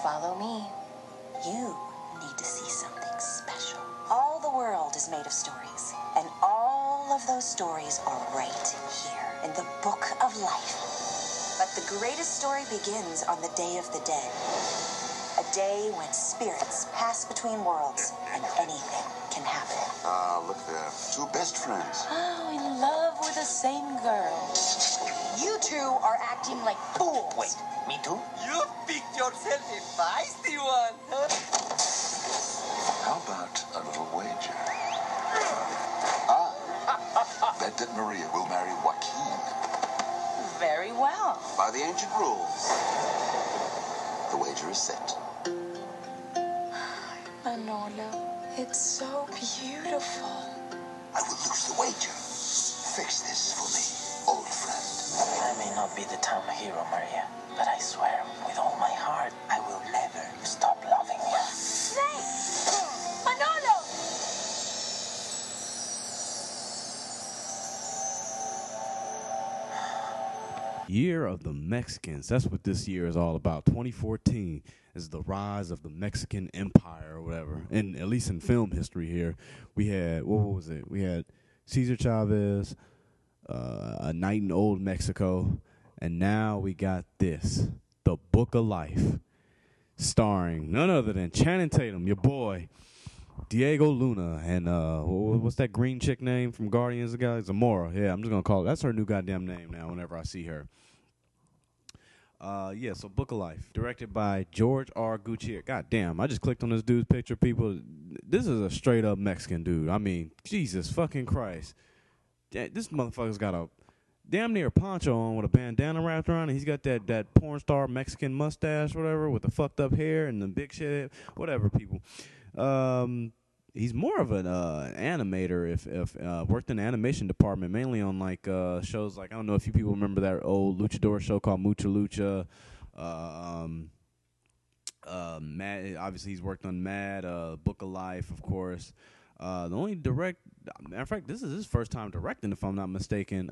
Follow me. You need to see something special. All the world is made of stories, and all of those stories are right here in the Book of Life. But the greatest story begins on the Day of the Dead. A day when spirits pass between worlds and anything can happen. Look there. Two best friends. Oh, in love with the same girl. You two are acting like fools. Wait, me too? You picked yourself a feisty one, huh? How about a little wager? Bet that Maria will marry Joaquin. Very well. By the ancient rules. The wager is set. Manolo, it's so beautiful. I will lose the wager. Fix this for me, old friend. I may not be the town hero, Maria, but I swear, with all my heart, I will never stop loving you. Snake! Manolo! Year of the Mexicans. That's what this year is all about. 2014 is the rise of the Mexican Empire or whatever. And at least in film history here, we had, what was it? We had Cesar Chavez, A Night in Old Mexico, and now we got this, The Book of Life, starring none other than Channing Tatum, your boy, Diego Luna, and what's that green chick name from Guardians of the Galaxy? Zamora. Yeah, I'm just going to call it. That's her new goddamn name now whenever I see her. Yeah, so Book of Life, directed by George R. Gutierrez. God damn, I just clicked on this dude's picture, people. This is a straight-up Mexican dude. I mean, Jesus fucking Christ. This motherfucker's got a damn near poncho on with a bandana wrapped around it. He's got that porn star Mexican mustache, whatever, with the fucked up hair and the big shit, whatever, people. He's more of an animator. If worked in the animation department, mainly on like shows like, I don't know if you people remember that old luchador show called Mucha Lucha. Mad, obviously he's worked on Mad, Book of Life, of course. The only matter of fact, this is his first time directing, if I'm not mistaken.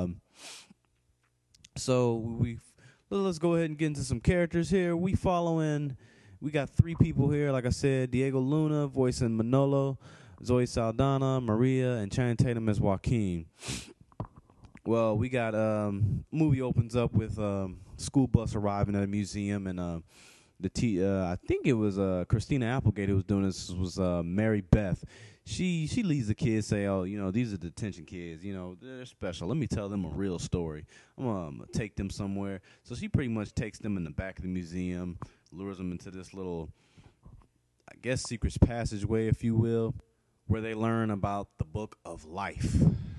So let's go ahead and get into some characters here. We got three people here, like I said. Diego Luna voicing Manolo, Zoe Saldana, Maria, and Channing Tatum as Joaquin. Well, we got movie opens up with school bus arriving at a museum, and I think it was Christina Applegate who was doing this. Was Mary Beth. She leads the kids, say, oh, you know, these are detention kids, you know, they're special. Let me tell them a real story. I'm gonna take them somewhere. So she pretty much takes them in the back of the museum, lures them into this little, I guess, secret passageway, if you will, where they learn about the Book of Life.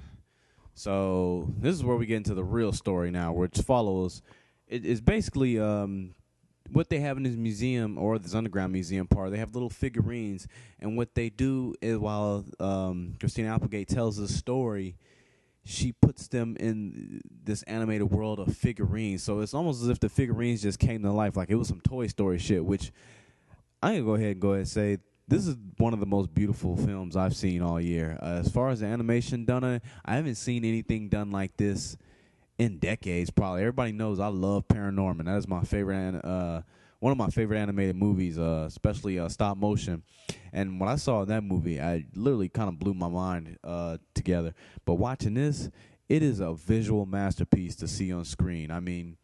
So this is where we get into the real story now, which follows. It's basically what they have in this museum, or this underground museum part. They have little figurines, and what they do is, while Christina Applegate tells the story, she puts them in this animated world of figurines. So it's almost as if the figurines just came to life, like it was some Toy Story shit, which I'm going to go ahead and say, this is one of the most beautiful films I've seen all year. As far as the animation done on it, I haven't seen anything done like this in decades, probably. Everybody knows I love Paranorman. That is my favorite, one of my favorite animated movies, especially stop motion. And when I saw that movie, I literally kind of blew my mind together. But watching this, it is a visual masterpiece to see on screen. I mean,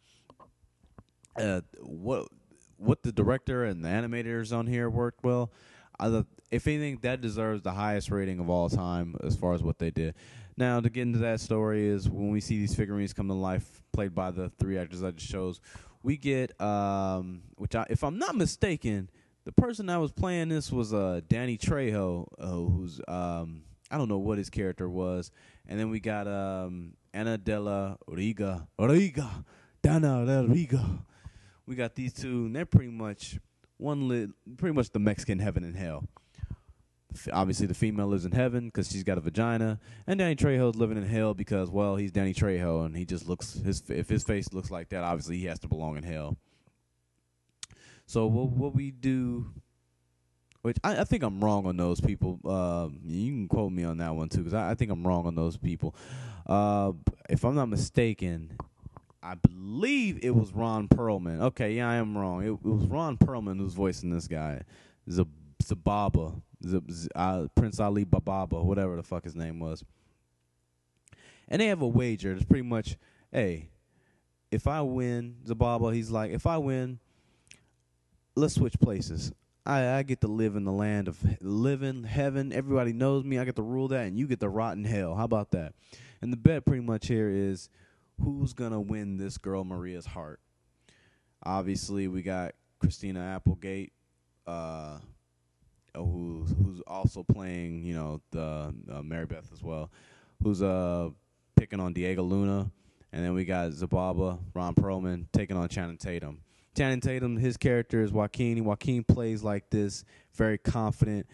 what the director and the animators on here worked well. If anything, that deserves the highest rating of all time as far as what they did. Now, to get into that story is when we see these figurines come to life, played by the three actors I just chose, we get, if I'm not mistaken, the person that was playing this was Danny Trejo, who's, I don't know what his character was. And then we got Ana de la Riga. Dana de la Riga. We got these two, and they're pretty much the Mexican heaven and hell. Obviously, the female lives in heaven because she's got a vagina, and Danny Trejo's living in hell because, well, he's Danny Trejo, and he just looks, if his face looks like that, obviously he has to belong in hell. So what we do, which I think I'm wrong on those people. You can quote me on that one too, because I think I'm wrong on those people. If I'm not mistaken, I believe it was Ron Perlman. Okay, yeah, I am wrong. It was Ron Perlman who's voicing this guy, Zababa, Prince Ali Bababa, whatever the fuck his name was. And they have a wager. It's pretty much, hey, if I win, Zababa, he's like, if I win, let's switch places. I get to live in the land of living, heaven. Everybody knows me. I get to rule that, and you get to rot in hell. How about that? And the bet pretty much here is who's going to win this girl Maria's heart. Obviously, we got Christina Applegate, who's also playing, the Mary Beth as well, who's picking on Diego Luna. And then we got Zababa, Ron Perlman, taking on Channing Tatum. Channing Tatum, his character is Joaquin. Joaquin plays like this very confident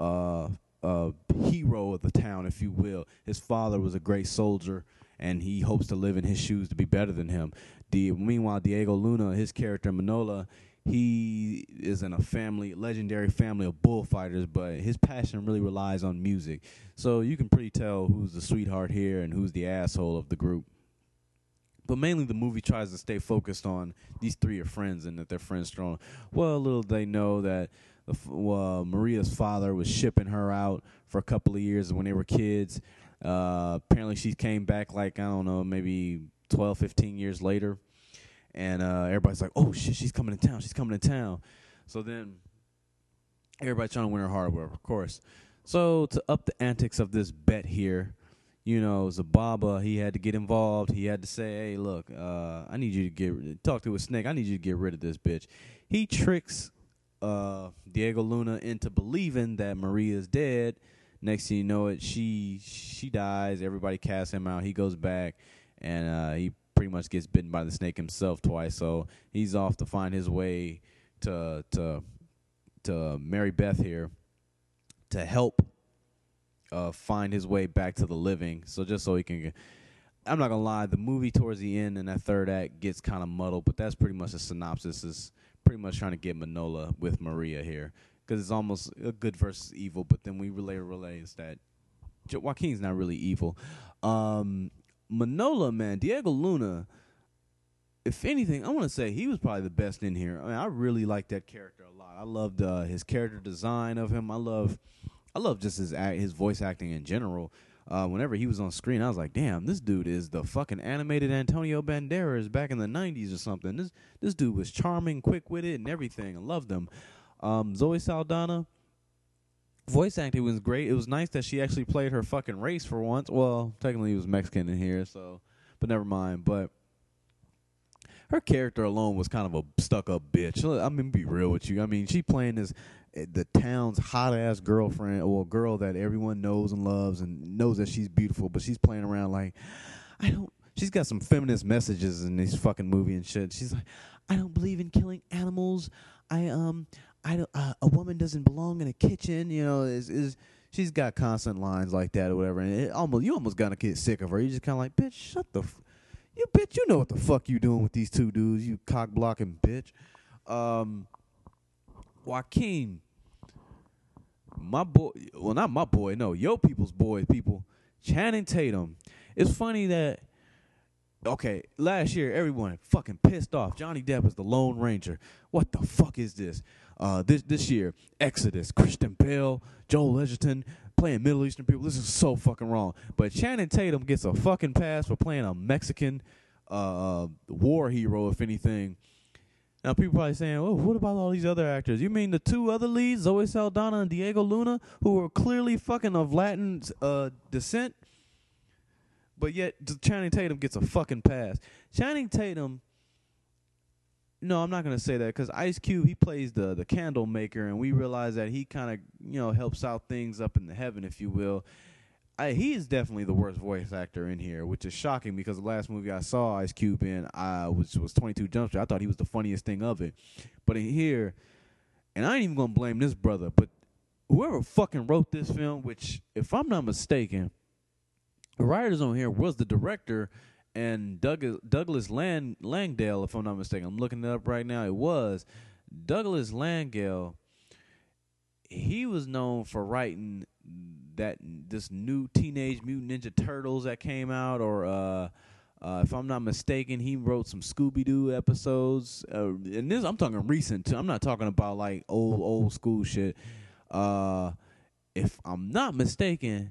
hero of the town, if you will. His father was a great soldier, and he hopes to live in his shoes to be better than him. Meanwhile, Diego Luna, his character Manola, he is in a legendary family of bullfighters, but his passion really relies on music. So you can pretty tell who's the sweetheart here and who's the asshole of the group. But mainly the movie tries to stay focused on these three are friends and that they're friends strong. Well, little they know that Maria's father was shipping her out for a couple of years when they were kids. Apparently she came back like, I don't know, maybe 12, 15 years later. And everybody's like, oh, shit, she's coming to town. She's coming to town. So then everybody's trying to win her heart, of course. So to up the antics of this bet here, Zababa, he had to get involved. He had to say, hey, look, I need you to talk to a snake. I need you to get rid of this bitch. He tricks Diego Luna into believing that Maria's dead. Next thing you know it, she dies. Everybody casts him out. He goes back, and he pretty much gets bitten by the snake himself twice. So he's off to find his way to Mary Beth here to help find his way back to the living. So just so he can, I'm not gonna lie, the movie towards the end and that third act gets kind of muddled, but that's pretty much the synopsis. Is pretty much trying to get Manola with Maria here, because it's almost a good versus evil. But then we realize that Joaquin's not really evil. Manola, man, Diego Luna, if anything, I want to say he was probably the best in here. I mean, I really like that character a lot. I loved his character design of him. I love just his voice acting in general. Whenever he was on screen, I was like, damn, this dude is the fucking animated Antonio Banderas back in the 90s or something. This dude was charming, quick-witted, and everything. I loved him. Zoe Saldana, voice acting was great. It was nice that she actually played her fucking race for once. Well, technically he was Mexican in here, so, but never mind. But her character alone was kind of a stuck-up bitch. I mean, be real with you. I mean, she playing the town's hot-ass girlfriend, or a girl that everyone knows and loves and knows that she's beautiful, but she's playing around like, she's got some feminist messages in this fucking movie and shit. She's like, I don't believe in killing animals. A woman doesn't belong in a kitchen. She's got constant lines like that or whatever, and you almost gotta get sick of her. You just kind of like, bitch, shut the you bitch, you know what the fuck you doing with these two dudes, you cock blocking bitch. Joaquin, my boy, well, not my boy, no, yo people's boy, people, Channing Tatum. It's funny that, okay, last year everyone fucking pissed off. Johnny Depp is the Lone Ranger. What the fuck is this? This year, Exodus, Christian Bale, Joel Edgerton playing Middle Eastern people. This is so fucking wrong. But Channing Tatum gets a fucking pass for playing a Mexican war hero, if anything. Now, people probably saying, oh, what about all these other actors? You mean the two other leads, Zoe Saldana and Diego Luna, who are clearly fucking of Latin descent? But yet, Channing Tatum gets a fucking pass. Channing Tatum, no, I'm not going to say that, because Ice Cube, he plays the candle maker, and we realize that he kind of, helps out things up in the heaven, if you will. He is definitely the worst voice actor in here, which is shocking, because the last movie I saw Ice Cube in, which was 22 Jump Street, I thought he was the funniest thing of it. But in here, and I ain't even going to blame this brother, but whoever fucking wrote this film, which, if I'm not mistaken, the writers on here was the director and Douglas Langdale, if I'm not mistaken. I'm looking it up right now. It was Douglas Langdale. He was known for writing this new Teenage Mutant Ninja Turtles that came out, or If I'm not mistaken, he wrote some Scooby-Doo episodes. And this, I'm talking recent too. I'm not talking about like old school shit. If I'm not mistaken,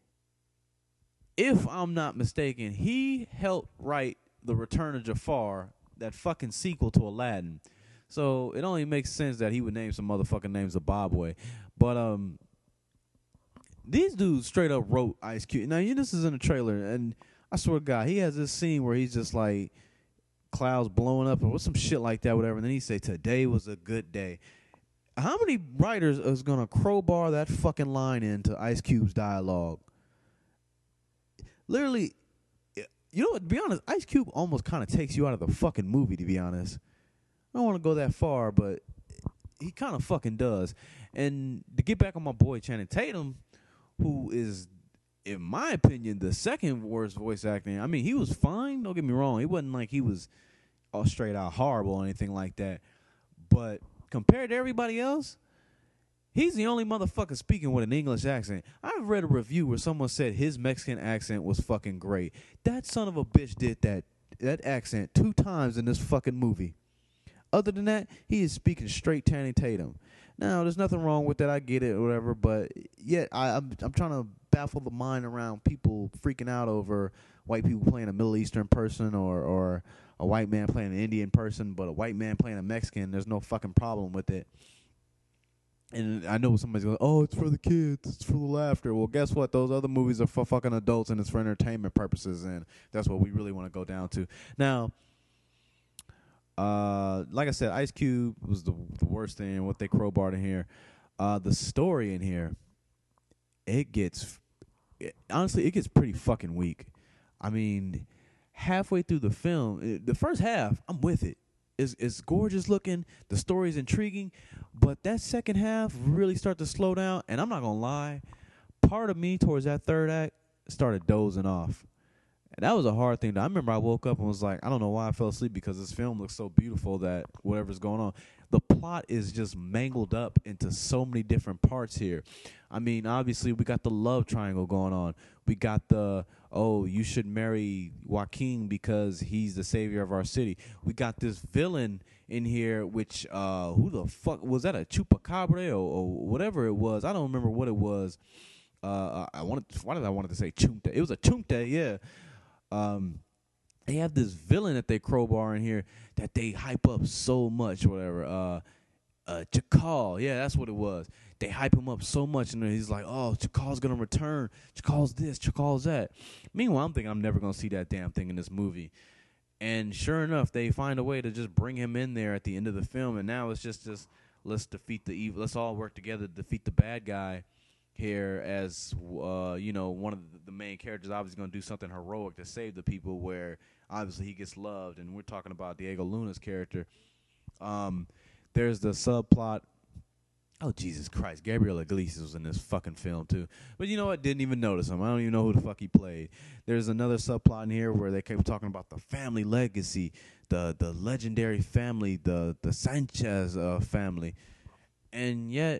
he helped write The Return of Jafar, that fucking sequel to Aladdin. So it only makes sense that he would name some motherfucking names Zimbabwe. But these dudes straight up wrote Ice Cube. Now, this is in the trailer, and I swear to God, he has this scene where he's just like clouds blowing up or some shit like that, whatever. And then he say, "Today was a good day." How many writers is gonna crowbar that fucking line into Ice Cube's dialogue? Literally, you know what? To be honest, Ice Cube almost kind of takes you out of the fucking movie. To be honest, I don't want to go that far, but he kind of fucking does. And to get back on my boy Channing Tatum, who is, in my opinion, the second worst voice acting. I mean, he was fine. Don't get me wrong. It wasn't like he was all straight out horrible or anything like that. But compared to everybody else, he's the only motherfucker speaking with an English accent. I've read a review where someone said his Mexican accent was fucking great. That son of a bitch did that accent 2 times in this fucking movie. Other than that, he is speaking straight Channing Tatum. Now, there's nothing wrong with that. I get it or whatever. But yet, I'm trying to baffle the mind around people freaking out over white people playing a Middle Eastern person or a white man playing an Indian person, but a white man playing a Mexican. There's no fucking problem with it. And I know somebody's going, "Oh, it's for the kids. It's for the laughter." Well, guess what? Those other movies are for fucking adults, and it's for entertainment purposes, and that's what we really want to go down to. Now, like I said, Ice Cube was the worst thing, what they crowbarred in here. The story in here, honestly, it gets pretty fucking weak. I mean, halfway through the film, the first half, I'm with it. It's gorgeous looking. The story's intriguing. But that second half really started to slow down. And I'm not going to lie, part of me towards that third act started dozing off. And that was a hard thing. I remember I woke up and was like, I don't know why I fell asleep, because this film looks so beautiful that whatever's going on. The plot is just mangled up into so many different parts here. I mean, obviously, we got the love triangle going on. We got you should marry Joaquin because he's the savior of our city. We got this villain in here, which, who the fuck, was that a chupacabra or whatever it was? I don't remember what it was. Why did I want to say chunta? It was a chunta, yeah. They have this villain that they crowbar in here that they hype up so much, whatever. Chakal, yeah, that's what it was. They hype him up so much, and he's like, "Oh, Chakal's gonna return. Chakal's this, Chakal's that." Meanwhile, I'm thinking I'm never gonna see that damn thing in this movie. And sure enough, they find a way to just bring him in there at the end of the film, and now it's just let's defeat the evil. Let's all work together to defeat the bad guy here, as one of the main characters obviously going to do something heroic to save the people, where obviously he gets loved. And we're talking about Diego Luna's character. There's the subplot. Oh, Jesus Christ. Gabriel Iglesias was in this fucking film, too. But you know what? Didn't even notice him. I don't even know who the fuck he played. There's another subplot in here where they kept talking about the family legacy, the legendary family, the Sanchez family. And yet,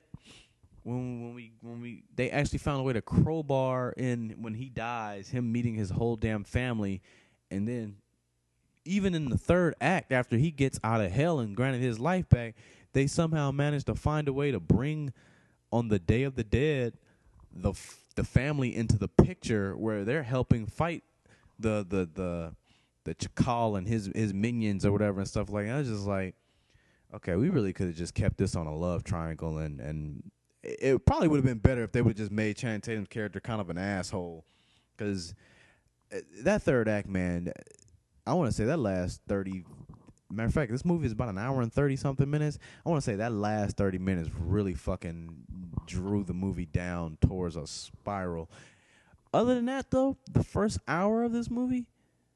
when they actually found a way to crowbar in, when he dies, him meeting his whole damn family. And then even in the third act, after he gets out of hell and granted his life back, they somehow managed to find a way to bring, on the Day of the Dead, the family into the picture, where they're helping fight the Chakal and his minions or whatever and stuff like that. I was just like, okay, we really could have just kept this on a love triangle, and it probably would have been better if they would have just made Channing Tatum's character kind of an asshole, because that third act, man, I want to say that last 30. Matter of fact, this movie is about an hour and 30-something minutes. I want to say that last 30 minutes really fucking drew the movie down towards a spiral. Other than that, though, the first hour of this movie,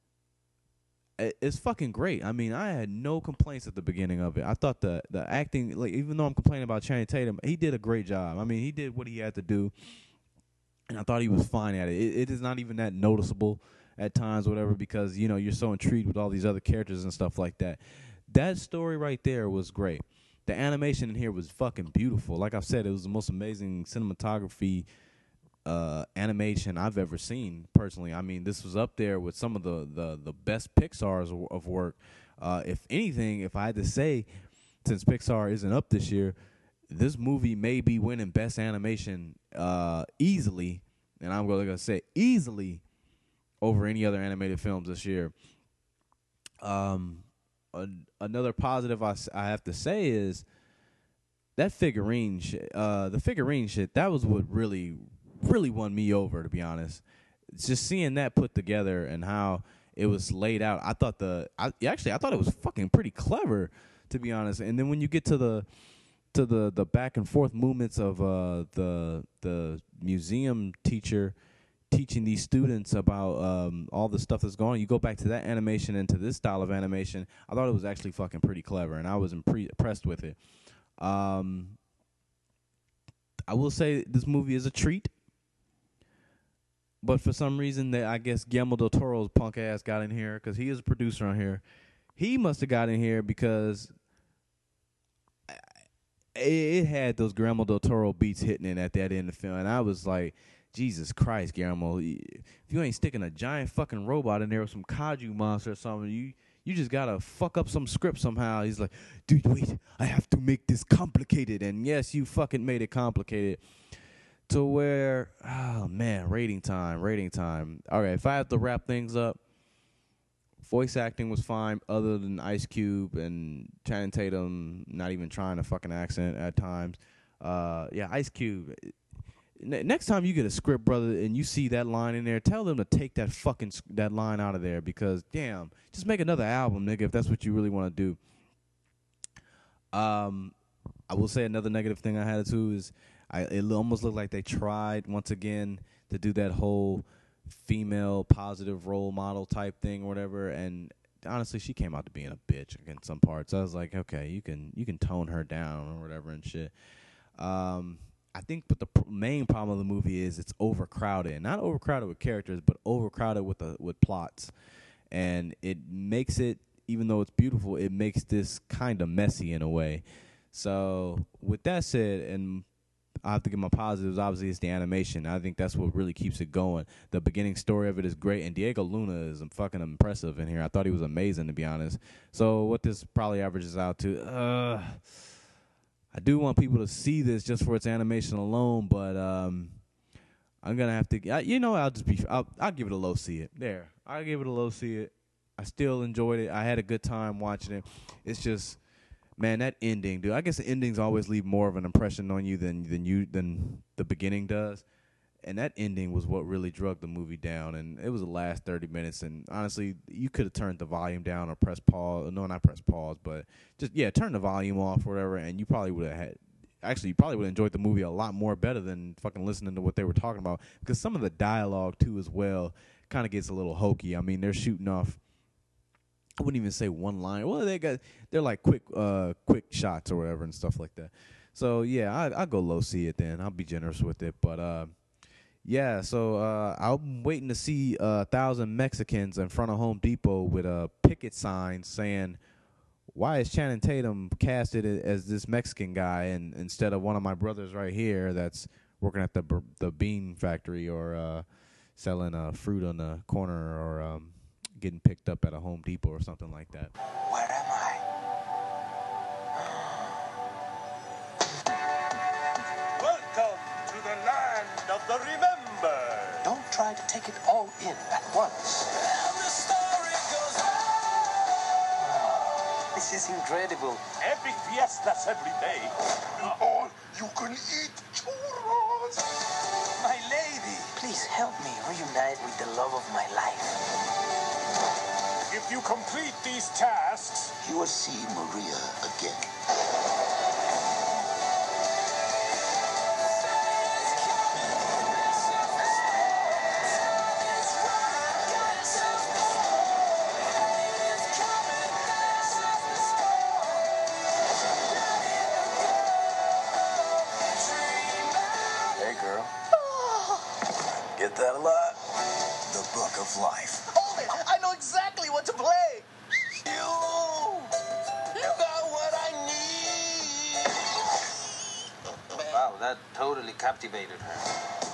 it's fucking great. I mean, I had no complaints at the beginning of it. I thought the acting, like, even though I'm complaining about Channing Tatum, he did a great job. I mean, he did what he had to do, and I thought he was fine at it. It is not even that noticeable at times, whatever, because, you know, you're so intrigued with all these other characters and stuff like that. That story right there was great. The animation in here was fucking beautiful. Like I've said, it was the most amazing cinematography animation I've ever seen personally. I mean, this was up there with some of the best Pixar's of work. If anything, if I had to say, since Pixar isn't up this year, this movie may be winning best animation easily, and I'm going to say easily over any other animated films this year. Another positive I have to say is that figurine shit. The figurine shit, that was what really won me over, to be honest. It's just seeing that put together and how it was laid out. I thought I thought it was fucking pretty clever, to be honest. And then when you get to the back and forth movements of the museum teacher teaching these students about all the stuff that's going on, you go back to that animation and to this style of animation, I thought it was actually fucking pretty clever, and I was impressed with it. I will say this movie is a treat, but for some reason, I guess Guillermo del Toro's punk ass got in here, because he is a producer on here. He must have got in here because it had those Guillermo del Toro beats hitting it at that end of the film, and I was like, Jesus Christ, Guillermo, if you ain't sticking a giant fucking robot in there with some kaiju monster or something, you just gotta fuck up some script somehow. He's like, dude, wait, I have to make this complicated. And yes, you fucking made it complicated to where, oh man, rating time. All right, if I have to wrap things up, voice acting was fine, other than Ice Cube and Channing Tatum not even trying a fucking accent at times. Yeah, Ice Cube. Next time you get a script, brother, and you see that line in there, tell them to take that line out of there, because damn, just make another album, nigga, if that's what you really want to do. I will say another negative thing I had too is it almost looked like they tried once again to do that whole female positive role model type thing or whatever, and honestly, she came out to being a bitch in some parts. I was like, okay, you can tone her down or whatever and shit. I think, but the main problem of the movie is it's overcrowded. Not overcrowded with characters, but overcrowded with plots. And it makes it, even though it's beautiful, it makes this kind of messy in a way. So with that said, and I have to give my positives, obviously it's the animation. I think that's what really keeps it going. The beginning story of it is great, and Diego Luna is fucking impressive in here. I thought he was amazing, to be honest. So what this probably averages out to, I do want people to see this just for its animation alone, but I'm gonna have to. I'll give it a low C. It there. I'll give it a low C. It. I still enjoyed it. I had a good time watching it. It's just, man, that ending, dude. I guess the endings always leave more of an impression on you than the beginning does. And that ending was what really drug the movie down. And it was the last 30 minutes. And honestly, you could have turned the volume down or pressed pause. No, not press pause, but just, turn the volume off or whatever. And you probably would have enjoyed the movie a lot more better than fucking listening to what they were talking about. Because some of the dialogue, too, as well, kind of gets a little hokey. I mean, they're shooting off, I wouldn't even say one line. Well, they're like quick shots or whatever and stuff like that. So, yeah, I'll go low C it then. I'll be generous with it. But, yeah, so I'm waiting to see 1,000 Mexicans in front of Home Depot with a picket sign saying, why is Channing Tatum casted as this Mexican guy and instead of one of my brothers right here that's working at the bean factory or selling fruit on the corner or getting picked up at a Home Depot or something like that. Where am I? Welcome to the land of the remember. Don't try to take it all in at once. And the story goes on. This is incredible. Epic fiestas every day. All you can eat churros. My lady, Please help me reunite with the love of my life. if you complete these tasks, You will see Maria again. hey girl, get that a lot? The Book of Life. Hold it! I know exactly what to play! You got what I need. Wow, that totally captivated her.